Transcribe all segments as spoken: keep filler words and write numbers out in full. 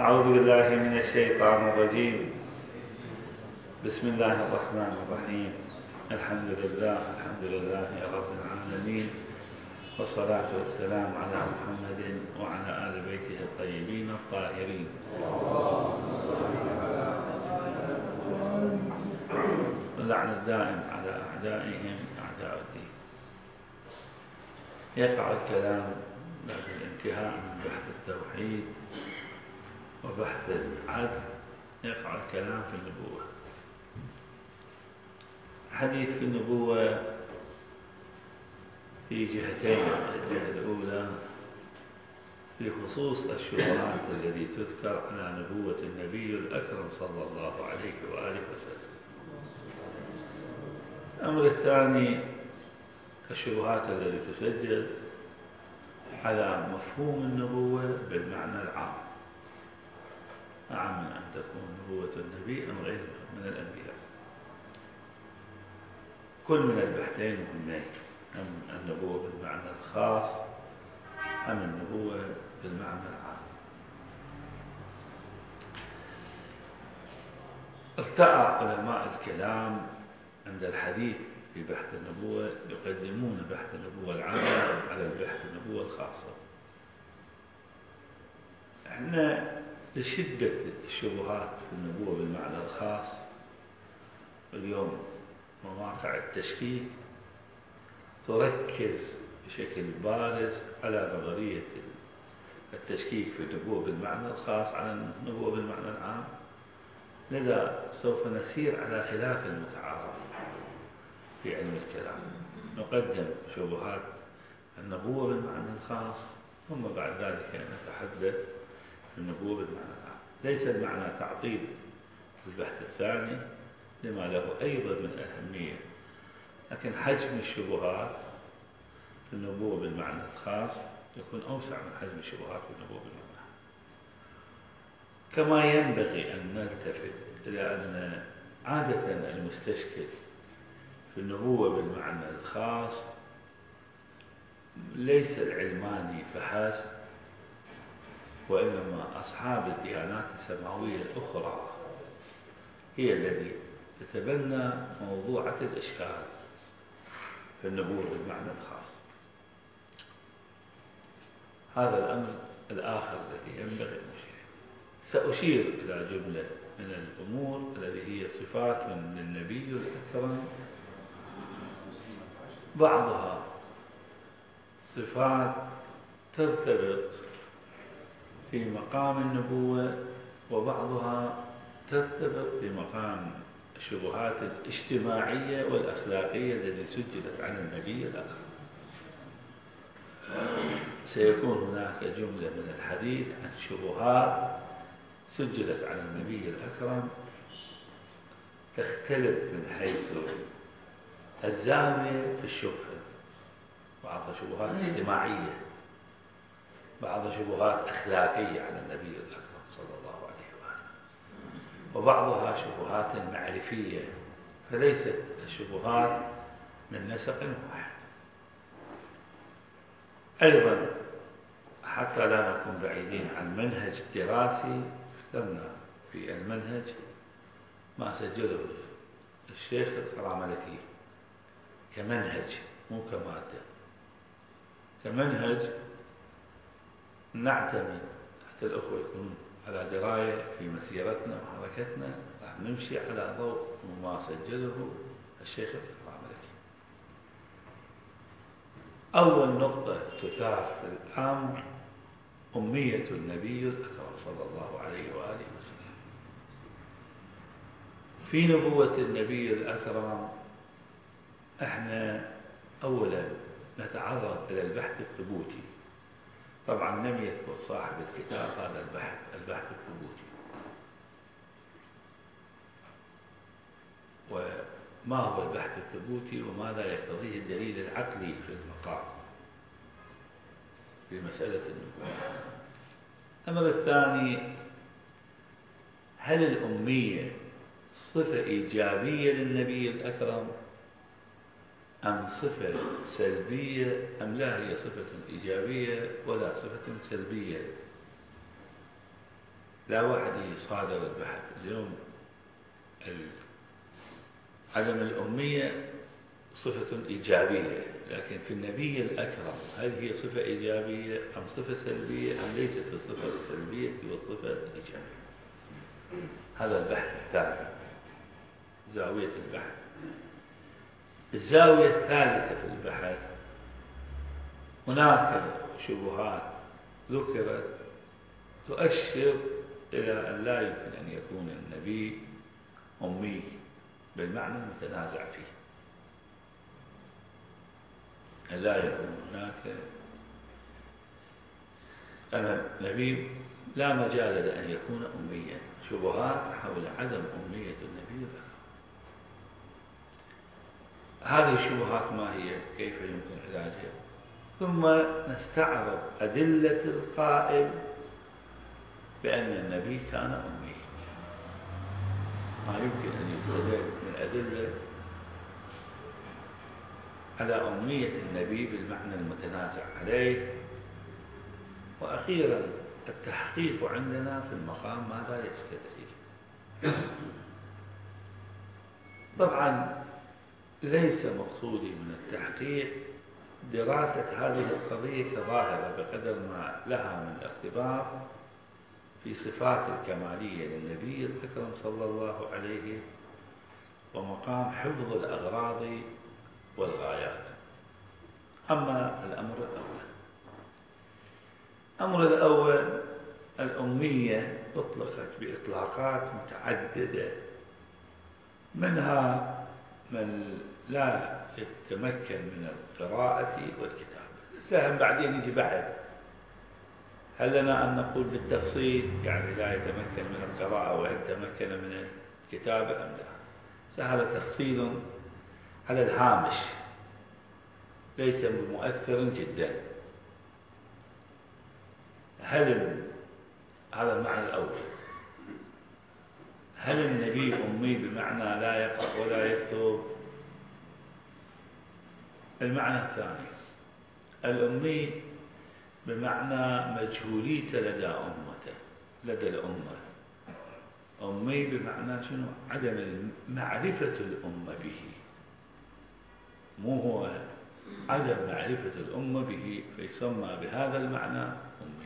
أعوذ بالله من الشيطان الرجيم. بسم الله الرحمن الرحيم. الحمد لله الحمد لله رب العالمين، والصلاة والسلام على محمد وعلى آل بيته الطيبين الطاهرين. واللعن الدائم على أعدائهم أعداء الدين. يقع الكلام بعد الانتهاء من بحث التوحيد وبحث العدل، يقع الكلام في النبوة. الحديث في النبوة في جهتين. الجهة الأولى في خصوص الشبهات التي تذكر على نبوة النبي الأكرم صلى الله عليه وآله وسلم. الأمر الثاني الشبهات التي تسجل على مفهوم النبوة بالمعنى العام، أعم من أن تكون نبوة النبي أم غيره من الأنبياء. كل من البحثين مهمين، أم النبوة بالمعنى الخاص أم النبوة بالمعنى العام. ارتأى علماء الكلام عند الحديث في بحث النبوة يقدمون بحث النبوة العامة على البحث النبوة الخاصة. احنا لشدة الشبهات في النبوة بالمعنى الخاص، اليوم مواقع التشكيك تركز بشكل بارز على نظرية التشكيك في النبوة بالمعنى الخاص على النبوة بالمعنى العام. لذا سوف نسير على خلاف المتعارف في علم الكلام. نقدم شبهات النبوة بالمعنى الخاص، ثم بعد ذلك نتحدث في النبوة بالمعنى العام. ليس المعنى تعطيل البحث الثاني لما له أيضا من أهمية، لكن حجم الشبهات في النبوة بالمعنى الخاص يكون أوسع من حجم الشبهات في النبوة بالمعنى العام. كما ينبغي أن نلتفت إلى أن عادة المستشكل في النبوة بالمعنى الخاص ليس العلماني فحسب، وإنما أصحاب الديانات السماوية الأخرى هي التي تتبنى موضوعة الإشكال في النبوة بالمعنى الخاص. هذا الأمر الآخر الذي ينبغي أن نشير. سأشير إلى جملة من الأمور التي هي صفات من النبي الأكرم، بعضها صفات ترتبط في مقام النبوة، وبعضها ترتبط في مقام الشبهات الاجتماعية والأخلاقية التي سجلت على النبي الأكرم. سيكون هناك جملة من الحديث عن شبهات سجلت على النبي الأكرم تختلف من حيث الزاوية في الشبهة. بعضها شبهات اجتماعية، بعضها شبهات أخلاقية على النبي الأكرم صلى الله عليه وآله، وبعضها شبهات معرفية، فليست الشبهات من نسق واحد. أيضا حتى لا نكون بعيدين عن منهج دراسي، اخترنا في المنهج ما سجله الشيخ الكراملكي كمنهج، مو كمادة، كمنهج نعتمد حتى الأخوة يكونون على دراية في مسيرتنا وحركتنا. راح نمشي على ضوء ما سجله الشيخ الكراملكي. أول نقطة تثار في الأمر أمية النبي الأكرم صلى الله عليه وآله وسلم. في نبوة النبي الأكرم احنا أولا نتعرض إلى البحث الثبوتي. طبعا لم يذكر صاحب الكتاب هذا البحث البحث الثبوتي، وما هو البحث الثبوتي وماذا يقتضيه الدليل العقلي في المقام في مسألة النبوة. الأمر الثاني، هل الأمية صفة إيجابية للنبي الأكرم أم صفة سلبية، أم لا هي صفة إيجابية ولا صفة سلبية لا واحد يصادر البحث اليوم. عدم الأمية صفة إيجابية، لكن في النبي الأكرم هل هي صفة إيجابية أم صفة سلبية أم ليست بالصفة السلبية والصفة الإيجابية؟ هذا البحث الثاني، زاوية البحث. الزاوية الثالثة في البحث، هناك شبهات ذكرت تؤشر إلى أن لا يمكن أن يكون النبي أمي بالمعنى المتنازع فيه، أن لا يكون هناك أن النبي لا مجال لأن يكون أميا. شبهات حول عدم أمية النبي الأكرم. هذه الشبهات ما هي؟ كيف يمكن علاجها؟ ثم نستعرض أدلة القائل بأن النبي كان أمي. ما يمكن أن يستدل من أدلة على أمية النبي بالمعنى المتنازع عليه. وأخيرا التحقيق عندنا في المقام ماذا يستدعي. طبعا ليس مقصودي من التحقيق دراسة هذه القضية كظاهرة بقدر ما لها من اختبار في صفات الكمالية للنبي الأكرم صلى الله عليه ومقام حفظ الأغراض والغايات. أما الأمر الأول، الأمر الأول الأمية أطلقت بإطلاقات متعددة، منها من لا يتمكن من القراءة والكتابة. سهم بعدين يجي بعد، هل لنا أن نقول بالتفصيل يعني لا يتمكن من القراءة وإن تمكن من الكتابة أم لا؟ سهل تفصيل على الهامش ليس بمؤثر جدا. هل هذا المعنى الأول، هل النبي أمي بمعنى لا يقرأ ولا يكتب؟ المعنى الثاني الأمي بمعنى مجهوليته لدى أمته، لدى الأمة. أمي بمعنى شنو؟ عدم معرفة الأمة به، مو هو عدم معرفة الأمة به فيسمى بهذا المعنى أمي.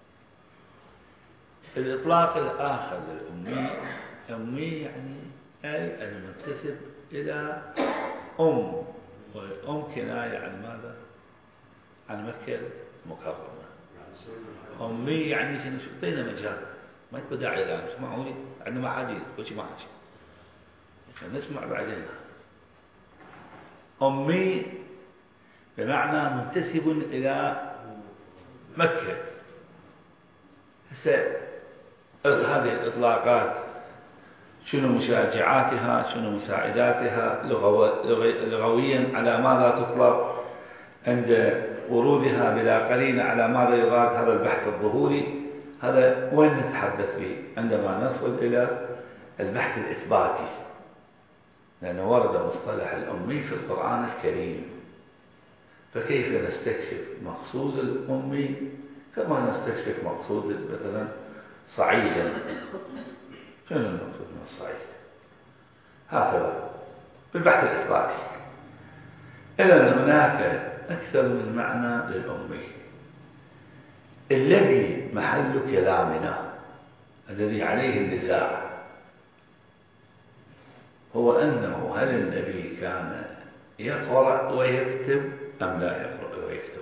الإطلاق الآخر للأمي، أمي يعني أي المنتسب إلى أم، والأم كناية عن ماذا؟ عن مكة المكرمة. أمي يعني شنو؟ اعطينا مجال، ما يكون داعي الآن اسمعوني عندما حاجين كل شيء ما حاجي عشان نسمع بعدين. أمي بمعنى منتسب إلى مكة. هسه هذه الإطلاقات شنو مشاجعاتها، شنو مساعداتها لغويا، على ماذا تطلق عند ورودها بلا قرينة، على ماذا يراد هذا البحث الظهوري؟ هذا وين نتحدث به عندما نصل إلى البحث الإثباتي، لأنه ورد مصطلح الأمي في القرآن الكريم. فكيف نستكشف مقصود الأمي كما نستكشف مقصود مثلا صعيدا؟ شنو المقصود من الصعيد؟ هكذا بالبحث الإثباتي. إذن هناك أكثر من معنى للأمي. الذي محل كلامنا الذي عليه النزاع هو أنه هل النبي كان يقرأ ويكتب أم لا يقرأ ويكتب؟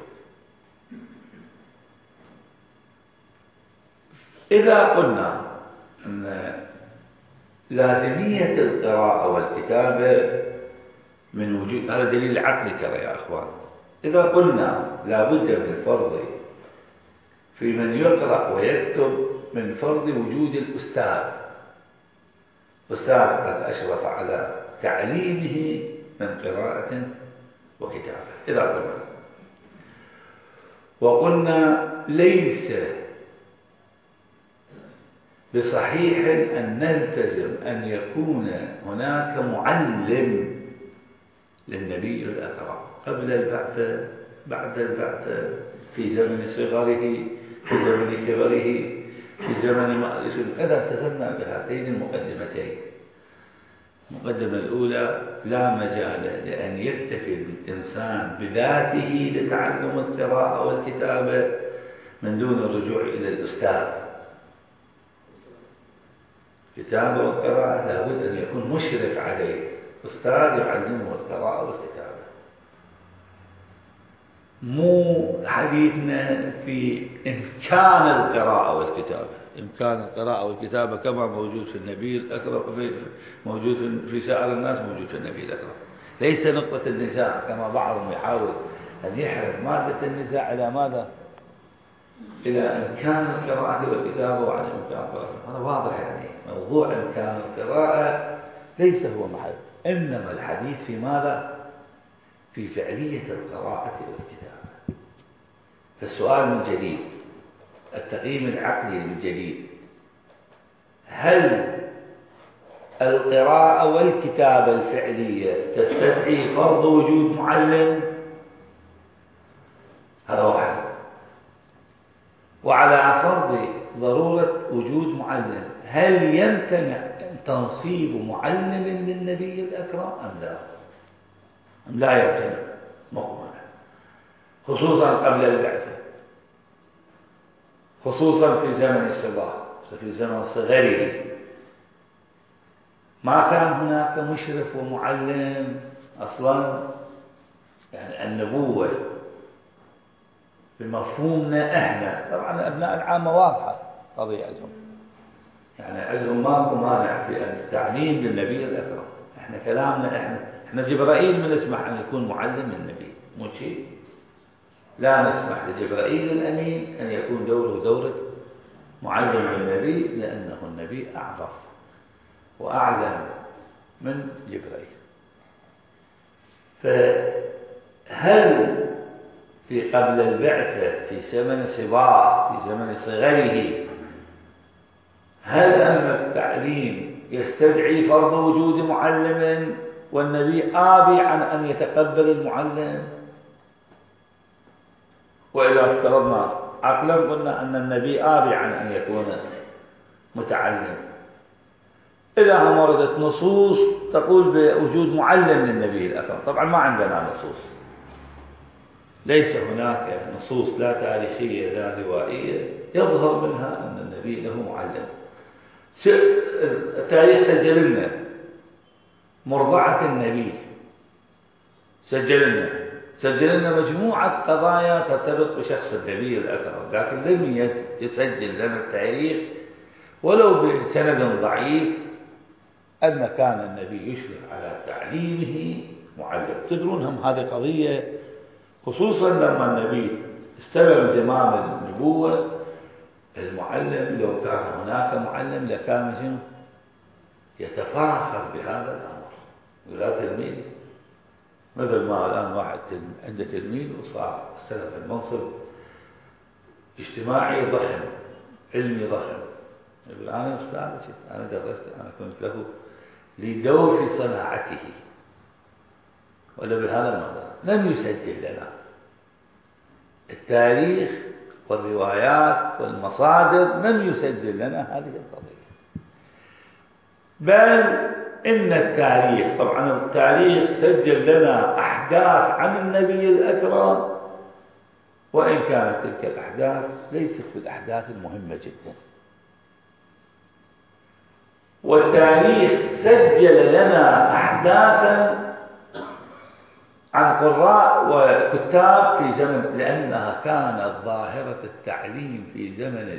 إذا قلنا أن لازمية القراءة والكتابة من وجود، هذا دليل عقلي ترى يا أخوان. إذا قلنا لا بد من فرض في من يقرأ ويكتب من فرض وجود الأستاذ، أستاذ قد أشرف على تعليمه من قراءة وكتابة. إذا قلنا وقلنا ليس بصحيح أن نلتزم أن يكون هناك معلم للنبي الأكرم قبل البعثة، بعد البعثة، في زمن صغره، في زمن كبره، في زمن ما إذا التزمنا بهاتين المقدمتين. المقدمة الأولى: لا مجال لأن يكتفي الإنسان بذاته لتعلم القراءة والكتابة من دون الرجوع إلى الأستاذ. الكتابة والقراءة لابد أن يكون مشرف عليه أستاذ يعلمه القراءة والكتابة. مو حديثنا في إمكان القراءة والكتابة. إمكان القراءة والكتابة كما موجود في النبي الأكرم، موجود في سائر الناس، موجود في النبي الأكرم. ليس نقطة النزاع كما بعضهم يحاول أن يحرم مادة النزاع إلى ماذا؟ إلى إمكان القراءة والكتابة وعن إمكان القراءة. هذا واضح، يعني موضوع إمكان القراءة ليس هو محل، إنما الحديث في ماذا؟ في فعلية القراءة والكتابة. فالسؤال من جديد، التقييم العقلي من جديد: هل القراءة والكتابة الفعلية تستدعي فرض وجود معلم؟ هذا واحد. وعلى فرض ضرورة وجود معلم، هل يمتنع تنصيب معلم للنبي الأكرم أم لا؟ أم لا يمتنع؟ مقمع، خصوصا قبل البعثة، خصوصا في زمن الصبا، في زمن صغره ما كان هناك مشرف ومعلم أصلا. يعني النبوة بمفهومنا احنا، طبعا ابناء العامة واضحة قضيتهم، يعني عندهم ماكو مانع في التعليم للنبي الأكرم. احنا كلامنا احنا احنا جبرائيل ما نسمح ان يكون معلم للنبي، مو شيء. لا نسمح لجبرائيل الأمين ان يكون دوره دورة معلم للنبي، لأنه النبي أعرف وأعلم من جبرائيل. فهل في قبل البعثة في زمن صباه، في زمن صغره، هل أن التعليم يستدعي فرض وجود معلم والنبي آبي عن أن يتقبل المعلم؟ وإذا افترضنا عقلا قلنا أن النبي آبي عن أن يكون متعلم، إذا هم وردت نصوص تقول بوجود معلم للنبي الأكرم. طبعا ما عندنا نصوص، ليس هناك نصوص لا تاريخية لا روائية يظهر منها أن النبي له معلم. التاريخ سجل لنا مرضعة النبي، سجل لنا سجل لنا مجموعة قضايا ترتبط بشخص النبي الأكرم، لكن لم يسجل لنا التاريخ ولو بسند ضعيف أن كان النبي يشرف على تعليمه معلم. تدرون هم هذه قضية، خصوصا لما النبي استلم زمام النبوة، المعلم لو كان هناك معلم لكان يتفاخر بهذا الأمر. ولا تلميذ، مثل ما الآن واحد عنده تلميذ وصار استلم المنصب اجتماعي ضخم، علمي ضخم، يقول أنا أستاذ، أنا درست، أنا كنت له لدور صناعته، ولا بهذا الموضوع لم يسجل لنا التاريخ والروايات والمصادر، لم يسجل لنا هذه القضية. بل إن التاريخ، طبعا التاريخ سجل لنا أحداث عن النبي الأكرم، وإن كانت تلك الأحداث ليست في الأحداث المهمة جدا. والتاريخ سجل لنا أحداثا عن قراء وكتاب في زمن، لأنها كانت ظاهرة التعليم في زمن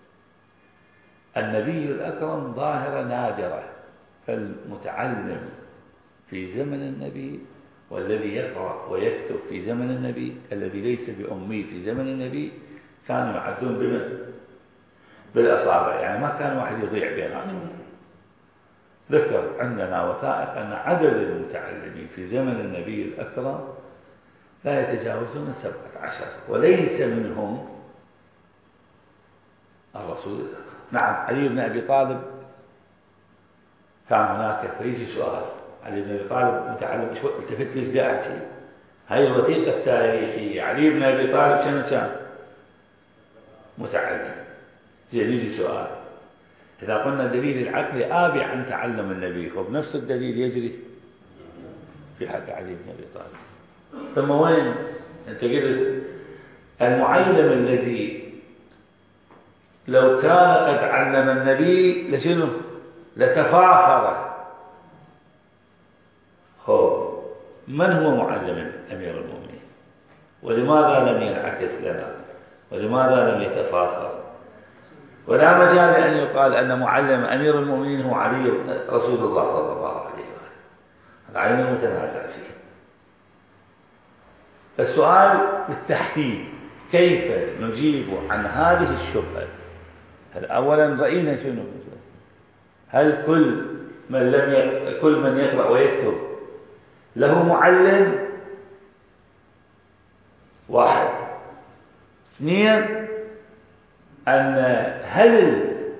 النبي الأكرم ظاهرة نادرة. فالمتعلم في زمن النبي والذي يقرأ ويكتب في زمن النبي، الذي ليس بأمي في زمن النبي، كانوا يعدون بمن؟ بالأصابع، يعني ما كان واحد يضيع بيناتهم. ذكر عندنا وثائق أن عدد المتعلمين في زمن النبي الأكرم لا يتجاوزون سبعة عشر، وليس منهم الرسول الأكرم. نعم، علي بن أبي طالب كان هناك. فيجي سؤال: علي بن أبي طالب متعلم، شو التفت ليش قاعد شيء؟ هاي الوثيقة التاريخية، علي بن أبي طالب شنو كان؟ متعلم. زين يجي سؤال، إذا قلنا الدليل العقلي آبي عن تعلم النبي، فبنفس الدليل يجري في حق علي بن أبي طالب. ثم وين أنت قلت المعلم الذي لو كان قد علم النبي لشنو لتفاخر. هو من هو معلم أمير المؤمنين؟ ولماذا لم ينعكس لنا؟ ولماذا لم يتفاخر؟ ولا مجال أن يقال أن معلم أمير المؤمنين هو علي رسول الله صلى الله عليه وسلم. هذا علم متنازع فيه. السؤال بالتحديد كيف نجيب عن هذه الشبهة؟ هل أولا رأينا شنو؟ هل كل من لم ي... كل من يقرأ ويكتب له معلم؟ واحد. اثنين، أن هل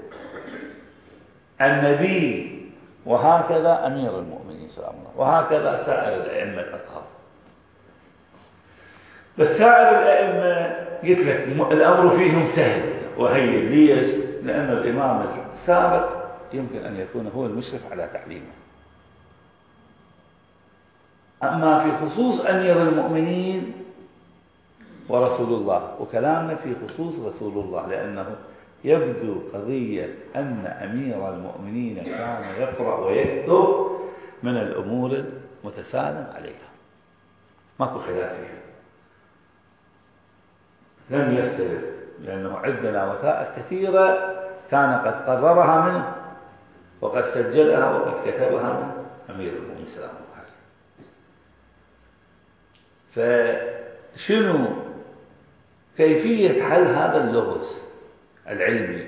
النبي وهكذا أمير المؤمنين سلام الله وهكذا سائر الأئمة الأطهار. بس سائر الأئمة قلت لك الأمر فيهم سهل وهين. ليش؟ لأن الإمام السابق يمكن أن يكون هو المشرف على تعليمه. أما في خصوص أمير المؤمنين ورسول الله، وكلامنا في خصوص رسول الله، لأنه يبدو قضية أن أمير المؤمنين كان يقرأ ويكتب من الأمور المتسالم عليها، ماكو خلاف فيها، لم يختلف، لأنه عندنا وثائق كثيرة كان قد قررها منه وقد سجلها وقد كتبها من أمير المؤمنين سلام الله عليه. فشنو كيفية حل هذا اللغز العلمي؟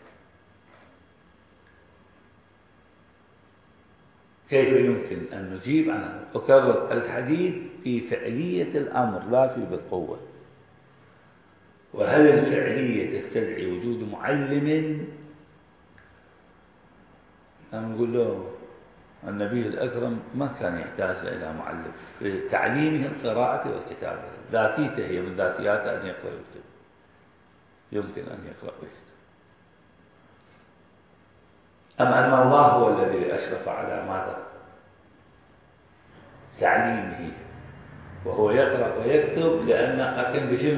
كيف يمكن أن نجيب عنه؟ أكرر الحديث في فعلية الأمر لا في بالقوة. وهل الفعلية تستدعي وجود معلم؟ أنا نقول له النبي الأكرم ما كان يحتاج إلى معلم في تعليمه القراءة والكتابة، ذاتيته هي من ذاتياته أن يقرأ ويكتب، يمكن أن يقرأ ويكتب. أما أن الله هو الذي أشرف على ماذا؟ تعليمه، وهو يقرأ ويكتب لأن أكن بشنو؟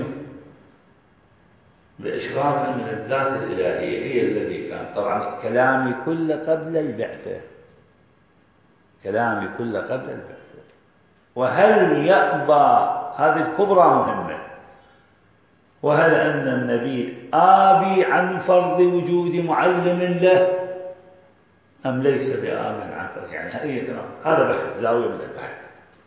بإشراف من الذات الإلهية هي الذي كان. طبعا كلامي كله قبل البعثة، كلامي كله قبل البعثة. وهل يأبى هذه الكبرى مهمة، وهل أن النبي آبي عن فرض وجود معلم له أم ليس بآب عن فرض؟ يعني هذا بحث، زاوية من البحث.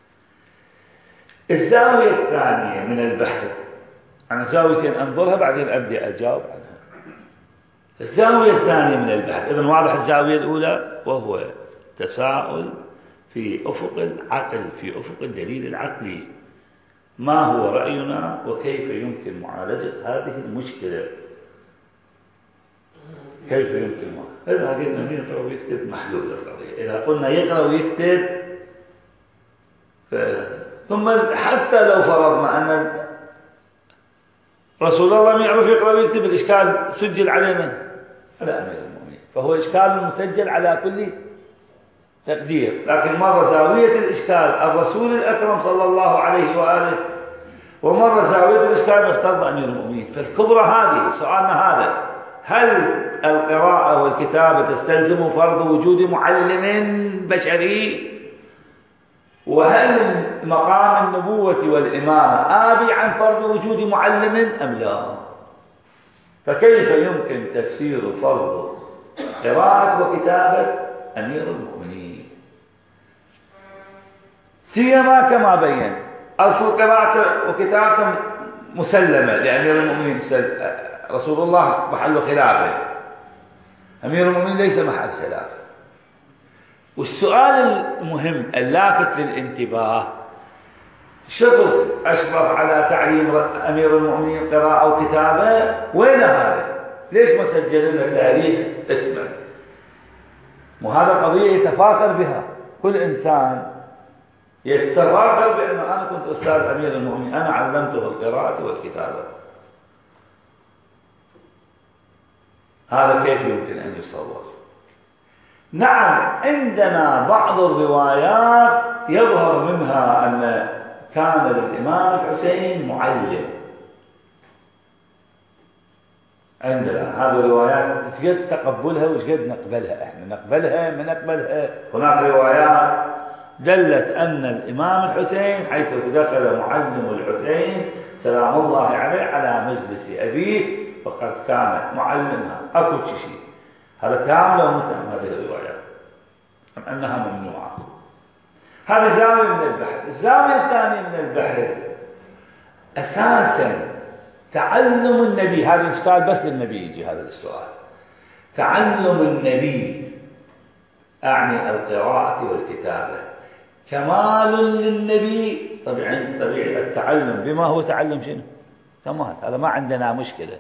الزاوية الثانية من البحث أنا زاويتين أنظرها بعدين أبدأ أجاوب عنها. الزاوية الثانية من البحث إذن واضح الزاوية الأولى، وهو تساؤل في أفق العقل، في أفق الدليل العقلي، ما هو رأينا وكيف يمكن معالجة هذه المشكلة؟ كيف يمكن معالجة؟ إذا قلنا يقرأ ويكتب محلول القضية. إذا قلنا يقرأ ويكتب ف... ثم حتى لو فرضنا أن رسول الله لم يعرف يقرأ ويكتب، الإشكال سجل عليه من؟ على أمير المؤمنين، فهو إشكال مسجل على كل تقدير. لكن مرة زاوية الإشكال الرسول الأكرم صلى الله عليه وآله، ومرة زاوية الإشكال افترض أمير المؤمنين. فالكبرى هذه سؤالنا هذا: هل القراءة والكتابة تستلزم فرض وجود معلم بشري؟ وهل مقام النبوة والإمامة آبي عن فرض وجود معلم أم لا؟ فكيف يمكن تفسير فرض قراءة وكتابة أمير المؤمنين؟ سيما كما بين أصل قراءة وكتابة مسلمة لأمير المؤمنين رسول الله محل خلافه، أمير المؤمنين ليس محل خلاف. والسؤال المهم اللافت للانتباه: شخص أشرف على تعليم أمير المؤمنين قراءة وكتابة، وين هذا؟ ليش ما سجل لنا تاريخ اسمه؟ وهذا قضية يتفاخر بها كل إنسان، يتفاخر بأن أنا كنت أستاذ أمير المؤمنين، أنا علمته القراءة والكتابة. هذا كيف يمكن أن يصور؟ نعم، عندنا بعض الروايات يظهر منها أن كان للإمام الحسين معلم. عندنا هذه الروايات شقد تقبلها وشقد نقبلها، احنا نقبلها من نقبلها. هناك روايات دلت أن الإمام الحسين حيث دخل معلم الحسين سلام الله عليه على مجلس أبيه فقد كان معلمها. أكو شيء هذا كامل ومتهم هذه الروايات أم أنها ممنوعة. هذا زاوية من البحث. الزاوية الثانية من البحث أساسا تعلم النبي، هذا السؤال بس للنبي يجي هذا السؤال. تعلم النبي أعني القراءة والكتابة كمال للنبي. طبيعي طبيعي التعلم بما هو تعلم شنو؟ كمال. هذا ما عندنا مشكلة،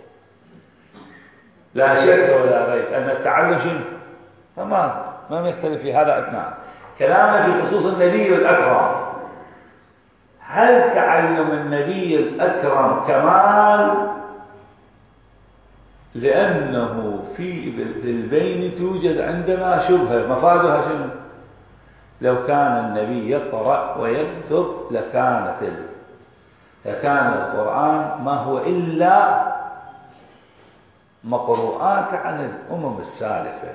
لا شك ولا ريب أن التعلم شنو؟ كمال، ما نختلف في هذا أثناء كلامه في خصوص النبي الأكرم. هل تعلم النبي الأكرم كمال؟ لأنه في البين توجد عندنا شبهة مفادها شنو؟ لو كان النبي يقرأ ويكتب لكانت لكان القرآن ما هو إلا مقروءات عن الأمم السالفة.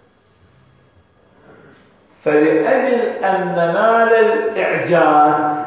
فلأجل أن ننال الإعجاز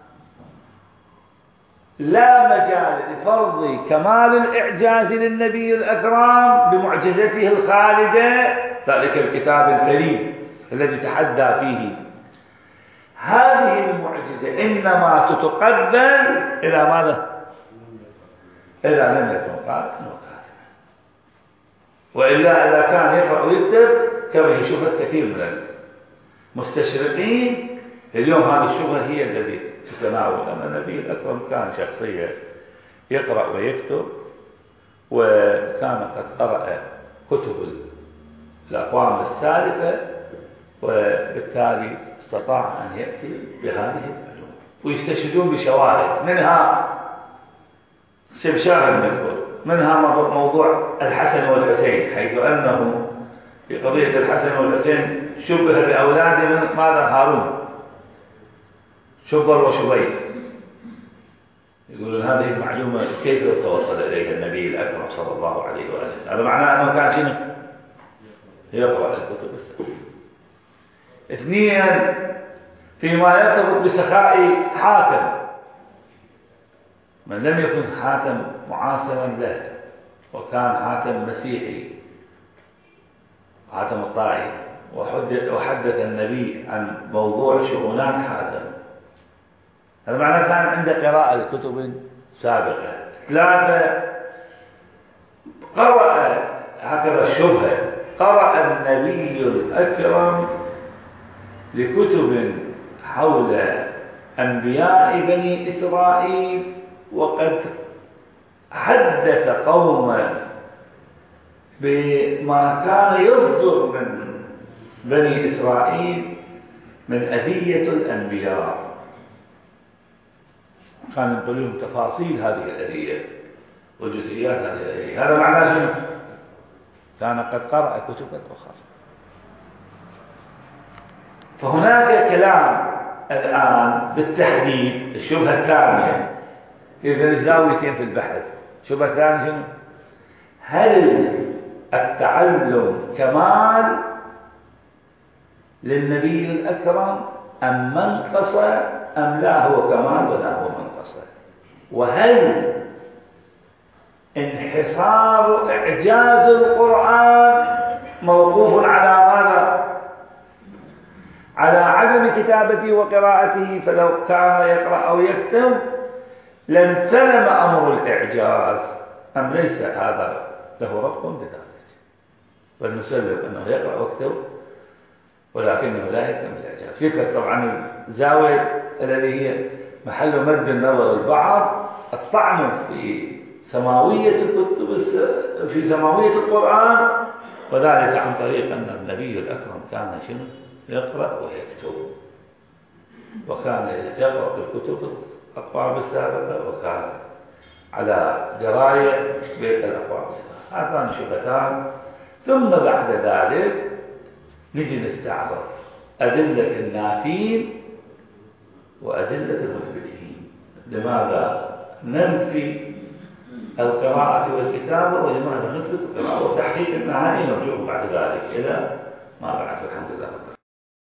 لا مجال لفرض كمال الإعجاز للنبي الأكرم بمعجزته الخالدة، ذلك الكتاب الكريم الذي تحدى فيه. هذه المعجزة إنما تتقبل إلى ماذا؟ إذا لم يكن قارئا وكاتبا، وإلا إذا كان يقرأ ويكتب كما هي شبهة كثير من المستشرقين اليوم. هذه الشبهة هي التي تتناول أن النبي الأكرم كان شخصية يقرأ ويكتب، وكان قد قرأ كتب الأقوام السالفة، وبالتالي استطاع أن يأتي بهذه العلوم. ويستشهدون بشواهد منها شبشار المذكور، منها موضوع الحسن والحسين، حيث أنه في قضية الحسن والحسين شبه بأولاده من ماذا؟ هارون، شبر وشبير. يقولون هذه المعلومة كيف توصل إليها النبي الأكرم صلى الله عليه وآله؟ هذا معناه أنه كان شنو؟ يقرأ الكتب السبع. اثنين، فيما يرتبط بسخاء حاتم، من لم يكن حاتم معاصرا له وكان حاتم مسيحي، حاتم الطائي، وحدث, وحدث النبي عن موضوع شؤونات حاتم، هذا معناه كان عنده قراءة لكتب سابقة. ثلاثة، قرأ هكذا الشبهة، قرأ النبي الأكرم لكتب حول أنبياء بني إسرائيل، وقد حدث قوما بما كان يصدر من بني إسرائيل من أذية الأنبياء، كان ينقل لهم تفاصيل هذه الأذية وجزئيات هذه الأذية. هذا معناه شنو؟ كان قد قرأ كتبا أخرى. فهناك كلام الآن بالتحديد. الشبهة الثانية، إذا زاويتين في البحث. الشبهة الثانية شنو؟ هل التعلم كمال للنبي الأكرم أم منقصة أم لا هو كمال ولا هو منقصة؟ وهل انحصار إعجاز القرآن موقوف على ماذا؟ على عدم كتابته وقراءته، فلو كان يقرأ أو يكتب لانسلم أمر الإعجاز، أم ليس هذا له ربط بذلك؟ بل نسلم أنه يقرأ ويكتب ولكنه لا يفهم الإعجاز. يذكر طبعا الزاوية التي هي محل مد النظر البعض الطعن في سماوية الكتب في سماوية القرآن، وذلك عن طريق أن النبي الأكرم كان شنو؟ يقرأ ويكتب، وكان يقرأ الكتب الأقوام السابقة، وكان على دراية بالأقوام السابقة. هاتان شبهتان. ثم بعد ذلك نجي نستعرض أدلة النافين وأدلة المثبتين. لماذا ننفي القراءة والكتابة ولماذا نثبت القراءة؟ وتحقيق النهائي نرجوه بعد ذلك إلى ما بعد. الحمد لله.